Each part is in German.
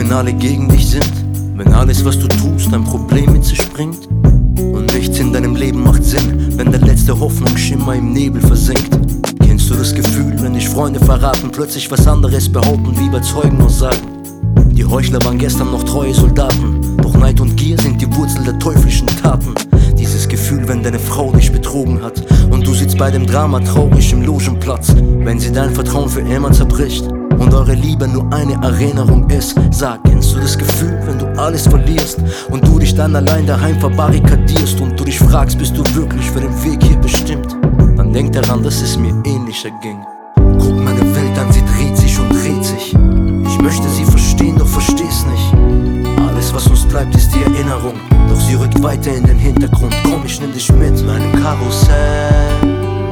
wenn alle gegen dich sind, wenn alles, was du tust, ein Problem mit sich bringt. Und nichts in deinem Leben macht Sinn, wenn der letzte Hoffnungsschimmer im Nebel versinkt. Kennst du das Gefühl, wenn dich Freunde verraten, plötzlich was anderes behaupten, wie bei Zeugenaussagen? Die Heuchler waren gestern noch treue Soldaten, doch Neid und Gier sind die Wurzel der teuflischen Taten. Dieses Gefühl, wenn deine Frau dich betrogen hat und du sitzt bei dem Drama traurig im Logenplatz, wenn sie dein Vertrauen für immer zerbricht und eure Liebe nur eine Erinnerung ist. Sag, kennst du das Gefühl, wenn du alles verlierst und du dich dann allein daheim verbarrikadierst und du dich fragst, bist du wirklich für den Weg hier bestimmt? Dann denk daran, dass es mir ähnlicher ging. Guck meine Welt an, sie dreht sich und dreht sich. Ich möchte sie verstehen, doch versteh's nicht. Alles, was uns bleibt, ist die Erinnerung, doch sie rückt weiter in den Hintergrund. Komm, ich nimm dich mit meinem Karussell.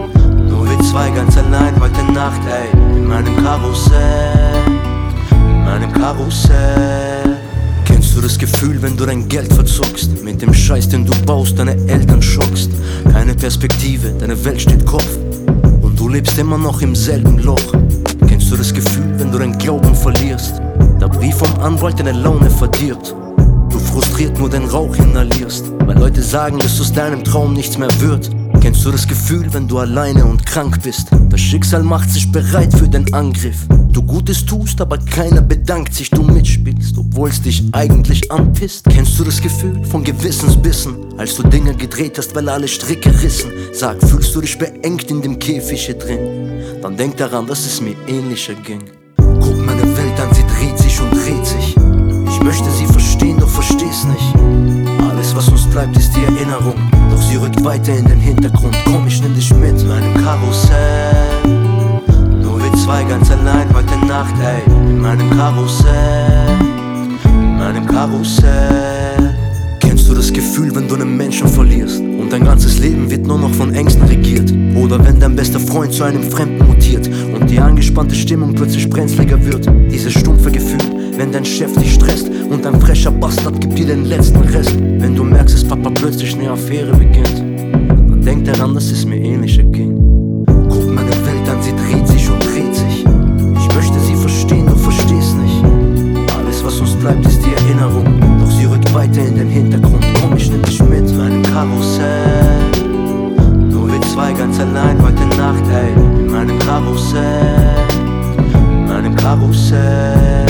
Nur wir zwei ganz allein heute Nacht, ey. In meinem Karussell, in meinem Karussell. Kennst du das Gefühl, wenn du dein Geld verzockst, mit dem Scheiß, den du baust, deine Eltern schockst? Keine Perspektive, deine Welt steht Kopf und du lebst immer noch im selben Loch. Kennst du das Gefühl, wenn du deinen Glauben verlierst, der Brief vom Anwalt deine Laune verdirbt, du frustriert nur den Rauch inhalierst, weil Leute sagen, dass aus deinem Traum nichts mehr wird? Kennst du das Gefühl, wenn du alleine und krank bist? Das Schicksal macht sich bereit für den Angriff. Du Gutes tust, aber keiner bedankt sich, du mitspielst, obwohl es dich eigentlich anpisst. Kennst du das Gefühl von Gewissensbissen, als du Dinge gedreht hast, weil alle Stricke rissen? Sag, fühlst du dich beengt in dem Käfig hier drin? Dann denk daran, dass es mir ähnlicher ging. Guck meine Welt an, sie dreht sich und dreht sich. Ich möchte sie verstehen, doch versteh's nicht. Alles, was uns bleibt, ist die Erinnerung, doch sie rückt weiter in den Hintergrund. Komm, ich nimm dich mit meinem Karussell. Nur wir zwei ganz allein heute Nacht, ey. In meinem Karussell, in meinem Karussell. Kennst du das Gefühl, wenn du einen Menschen verlierst und dein ganzes Leben wird nur noch von Ängsten regiert? Oder wenn dein bester Freund zu einem Fremden mutiert und die angespannte Stimmung plötzlich brenzliger wird? Dieses stumpfe Gefühl, wenn dein Chef dich stresst und ein frecher Bastard gibt dir den letzten Rest. Wenn du merkst, dass Papa plötzlich eine Affäre beginnt, dann denk daran, dass es mir ähnlicher ging. Guck meine Welt an, sie dreht sich und dreht sich. Ich möchte sie verstehen, doch versteh's nicht. Alles, was uns bleibt, ist die Erinnerung, doch sie rückt weiter in den Hintergrund. Komm, ich nimm dich mit meinem Karussell. Nur wir zwei ganz allein heute Nacht, ey. In meinem Karussell, in meinem Karussell.